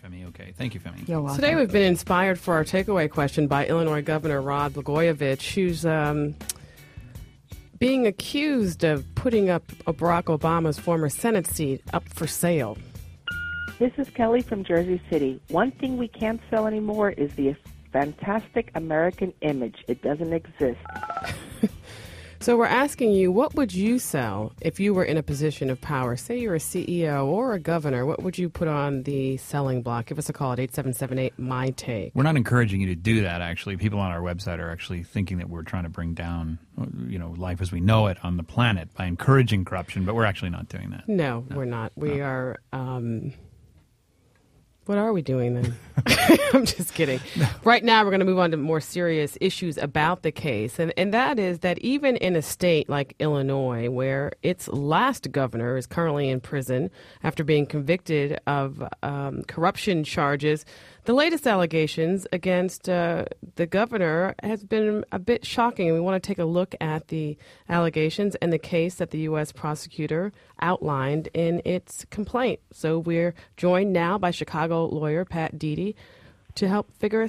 Femi. Okay. Thank you, Femi. You're welcome. Today we've been inspired for our takeaway question by Illinois Governor Rod Blagojevich, who's being accused of putting up Barack Obama's former Senate seat up for sale. This is Kelly from Jersey City. One thing we can't sell anymore is the fantastic American image. It doesn't exist. So we're asking you, what would you sell if you were in a position of power? Say you're a CEO or a governor. What would you put on the selling block? Give us a call at 8778-MY-TAKE. We're not encouraging you to do that, actually. People on our website are actually thinking that we're trying to bring down, life as we know it on the planet by encouraging corruption, but we're actually not doing that. No. We're not. We are... What are we doing then? I'm just kidding. Right now, we're going to move on to more serious issues about the case. And that is that even in a state like Illinois, where its last governor is currently in prison after being convicted of corruption charges, the latest allegations against the governor has been a bit shocking. And we want to take a look at the allegations and the case that the U.S. prosecutor outlined in its complaint. So we're joined now by Chicago lawyer Pat Deedy to help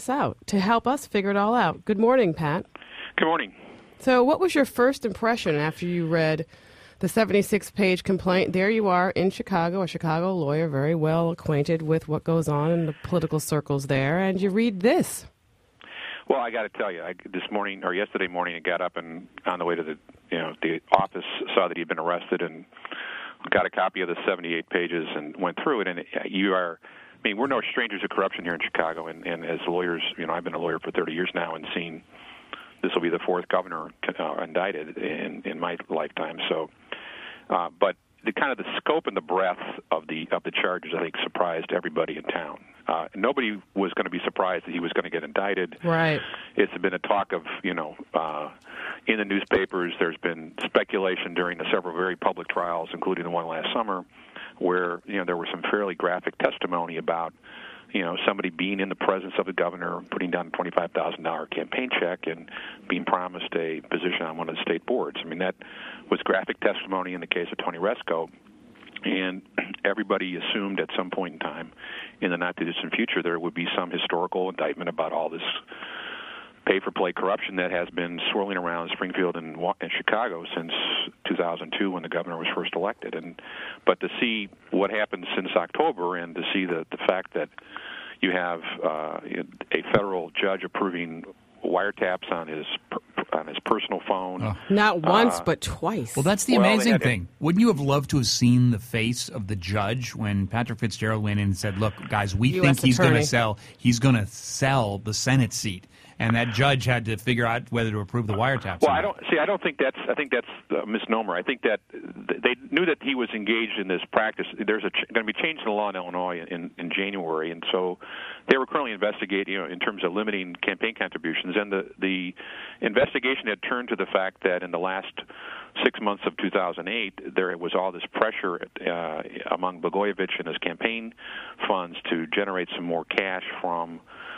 us figure it all out. Good morning, Pat. Good morning. So what was your first impression after you read the 76-page complaint? There you are in Chicago, a Chicago lawyer, very well acquainted with what goes on in the political circles there, and you read this. Well, I got to tell you, yesterday morning, I got up and on the way to the office, saw that he'd been arrested, and got a copy of the 78 pages and went through it. And we're no strangers to corruption here in Chicago, and as lawyers, I've been a lawyer for 30 years now and seen this will be the fourth governor indicted in my lifetime. So, but the scope and the breadth of the charges, I think, surprised everybody in town. Nobody was going to be surprised that he was going to get indicted. Right. It's been a talk of, in the newspapers. There's been speculation during the several very public trials, including the one last summer, where there was some fairly graphic testimony about somebody being in the presence of the governor, putting down a $25,000 campaign check, and being promised a position on one of the state boards. That was graphic testimony in the case of Tony Resco, and everybody assumed at some point in time in the not-too-distant future there would be some historical indictment about all this pay-for-play corruption that has been swirling around Springfield and Chicago since 2002 when the governor was first elected. But to see what happened since October and to see the fact that you have a federal judge approving wiretaps on his personal phone. Not once, but twice. Well, that's the amazing thing. Wouldn't you have loved to have seen the face of the judge when Patrick Fitzgerald went in and said, "Look, guys, we think he's going to sell the Senate seat." And that judge had to figure out whether to approve the wiretaps. Well, I think that's a misnomer. I think that they knew that he was engaged in this practice. There's going to be change in the law in Illinois in January, and so they were currently investigating, in terms of limiting campaign contributions. And the investigation had turned to the fact that in the last 6 months of 2008, there was all this pressure among Blagojevich and his campaign funds to generate some more cash from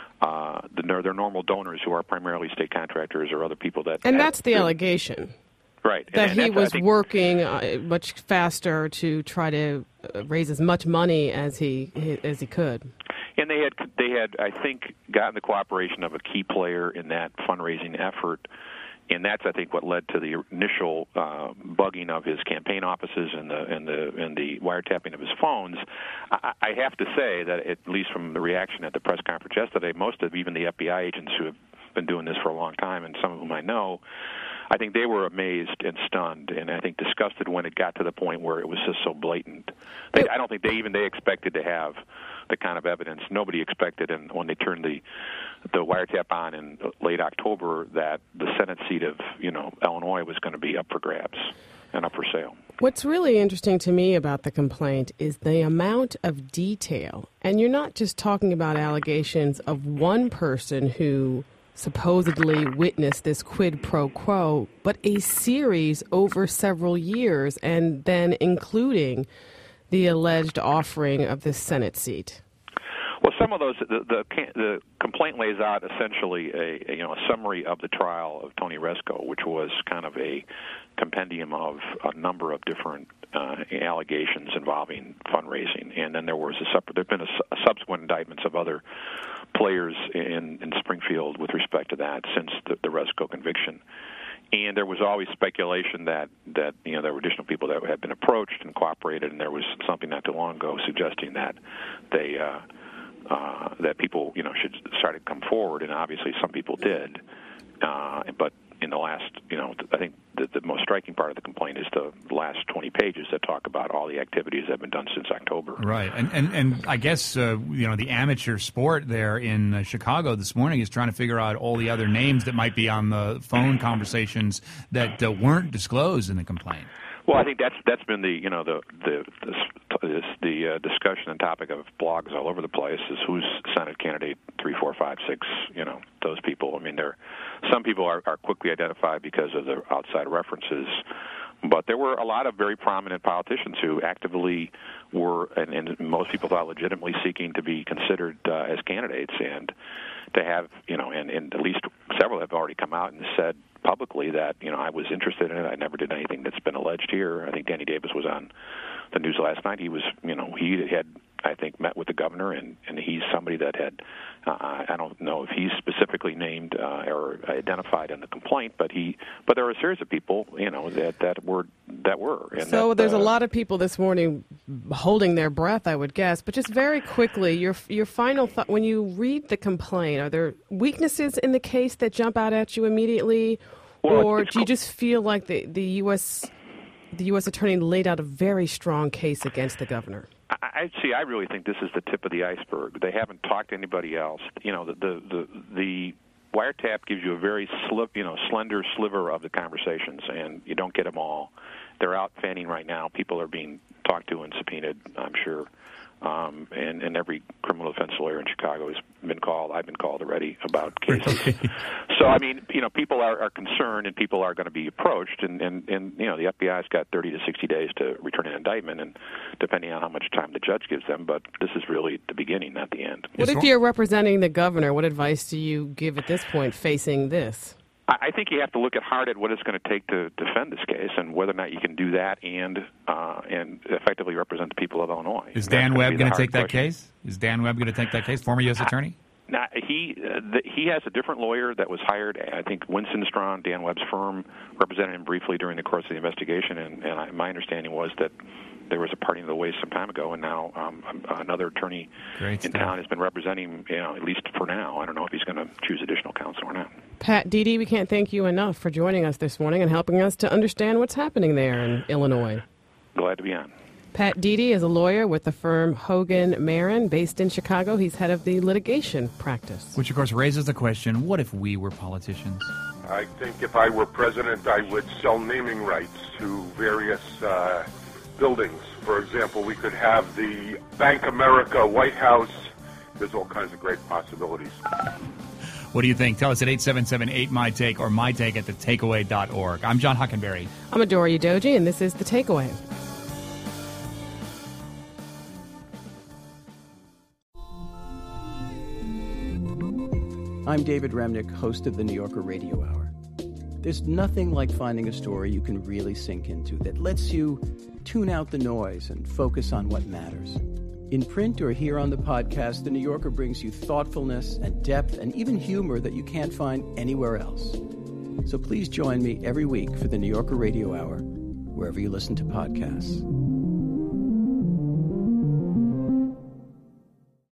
their normal donors, who are primarily state contractors or other people that. And that's the allegation, right? That he was working much faster to try to raise as much money as he could. And they had, I think, gotten the cooperation of a key player in that fundraising effort. And that's, I think, what led to the initial bugging of his campaign offices and the wiretapping of his phones. I have to say that, at least from the reaction at the press conference yesterday, most of even the FBI agents who have been doing this for a long time, and some of whom I know, I think they were amazed and stunned, and I think disgusted when it got to the point where it was just so blatant. I don't think they expected to have the kind of evidence. Nobody expected, and when they turned the wiretap on in late October, that the Senate seat of Illinois was going to be up for grabs and up for sale. What's really interesting to me about the complaint is the amount of detail, and you're not just talking about allegations of one person who supposedly witnessed this quid pro quo, but a series over several years, and then including the alleged offering of this Senate seat. Well, some of those, the complaint lays out essentially a summary of the trial of Tony Resco, which was kind of a compendium of a number of different allegations involving fundraising. And then there's been a subsequent indictments of other players in Springfield with respect to that since the Resco conviction. And there was always speculation that there were additional people that had been approached and cooperated, and there was something not too long ago suggesting that that people should start to come forward, and obviously some people did. But in the last, I think the most striking part of the complaint is the last 20 pages that talk about all the activities that have been done since October. Right, and I guess the amateur sport there in Chicago this morning is trying to figure out all the other names that might be on the phone conversations that weren't disclosed in the complaint. Well, I think that's been the discussion and topic of blogs all over the place is who's Senate candidate 3, 4, 5, 6. Those people. I mean, some people are quickly identified because of their outside references, but there were a lot of very prominent politicians who actively were, and most people thought legitimately seeking to be considered as candidates, and to have and at least several have already come out and said publicly that I was interested in it. I never did anything that's been alleged here. I think Danny Davis was on the news last night. He was he had I think met with the governor, and he's somebody that had I don't know if he's specifically named or identified in the complaint, but there were a series of people that were. And so there's a lot of people this morning holding their breath, I would guess. But just very quickly, your final thought when you read the complaint, are there weaknesses in the case that jump out at you immediately, or do you just feel like the U.S. attorney laid out a very strong case against the governor? I really think this is the tip of the iceberg. They haven't talked to anybody else. The wiretap gives you a very slender sliver of the conversations, and you don't get them all. They're out fanning right now. People are being talked to and subpoenaed, I'm sure. And every criminal defense lawyer in Chicago has been called. I've been called already about cases. So, I mean, people are concerned and people are going to be approached. And the FBI's got 30 to 60 days to return an indictment, and depending on how much time the judge gives them. But this is really the beginning, not the end. What if you're representing the governor? What advice do you give at this point facing this? I think you have to look hard at what it's going to take to defend this case and whether or not you can do that and effectively represent the people of Illinois. Is Dan Webb going to take that case? Is Dan Webb going to take that case? Former U.S. attorney? He has a different lawyer that was hired. I think Winston Strawn, Dan Webb's firm, represented him briefly during the course of the investigation, and my understanding was that there was a parting of the ways some time ago, and now another attorney in town has been representing him, at least for now. I don't know if he's going to choose additional counsel or not. Pat Dede, we can't thank you enough for joining us this morning and helping us to understand what's happening there in Illinois. Glad to be on. Pat Dede is a lawyer with the firm Hogan Marin, based in Chicago. He's head of the litigation practice. Which, of course, raises the question, what if we were politicians? I think if I were president, I would sell naming rights to various buildings. For example, we could have the Bank America White House. There's all kinds of great possibilities. What do you think? Tell us at 877-8MyTake or mytake@thetakeaway.org. I'm John Hockenberry. I'm Adora Udoji, and this is The Takeaway. I'm David Remnick, host of the New Yorker Radio Hour. There's nothing like finding a story you can really sink into that lets you tune out the noise and focus on what matters. In print or here on the podcast, The New Yorker brings you thoughtfulness and depth and even humor that you can't find anywhere else. So please join me every week for the New Yorker Radio Hour, wherever you listen to podcasts.